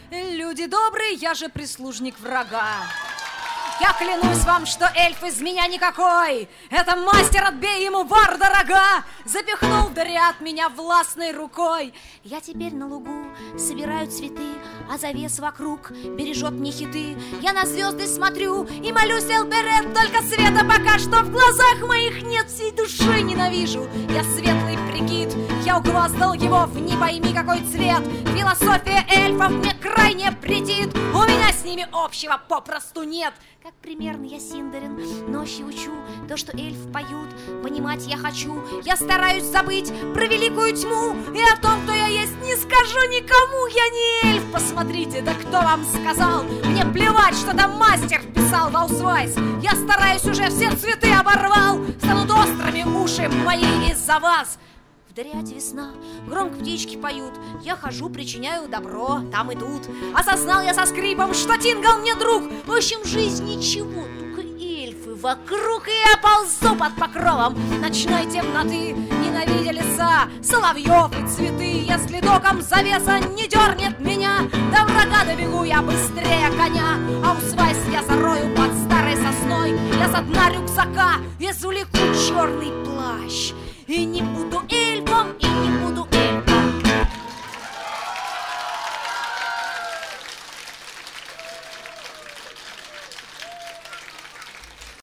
Люди добрые, я же прислужник врага. Я клянусь вам, что эльф из меня никакой. Это мастер, отбей ему варда рога. Запихнул Дариат меня властной рукой. Я теперь на лугу собираю цветы, а завес вокруг бережет мне хиты. Я на звезды смотрю и молюсь, Элберет, только света пока что в глазах моих нет. Всей души ненавижу я светлый прикид. Я угвоздал его в не пойми какой цвет. Философия эльфов мне крайне претит. У меня с ними общего попросту нет. Как примерно я Синдарин ночью учу то, что эльф поют, понимать я хочу. Я стараюсь забыть про великую тьму, и о том, кто я есть, не скажу никому. Я не эльф, посмотрите, да кто вам сказал? Мне плевать, что там мастер писал Ваусвайс. Я стараюсь, уже все цветы оборвал. Станут острыми уши мои из-за вас. В Дариате весна, громко птички поют. Я хожу, причиняю добро там и тут. Осознал я со скрипом, что Тингал мне друг. В общем, жизнь ничего, только эльфы вокруг. И я ползу под покровом ночной темноты. Ненавидя леса, соловьев и цветы. Если током завеса не дернет меня, до врага добегу я быстрее коня. А усвайс я зарою под старой сосной. Я со дна рюкзака извлеку черный плащ. И не буду